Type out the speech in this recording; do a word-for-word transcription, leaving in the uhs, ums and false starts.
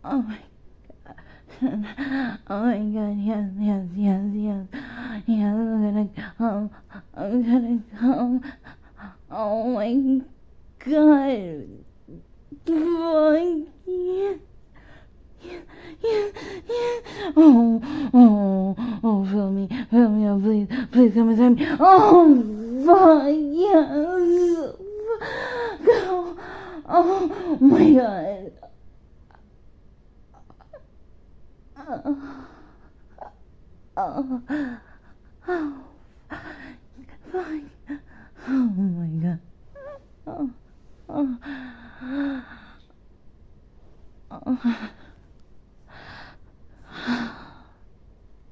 Oh my Oh my god, yes, yes, yes, yes. Yes, I'm gonna come. I'm gonna come. Oh my god. Fuck yeah. Yeah, yeah, yeah. Oh, oh, oh, fill me, fill me up, please, please come inside me. Oh, fuck, yes. Go. Oh, my god. Oh, oh, oh, fuck. Oh my god. Oh, oh, oh.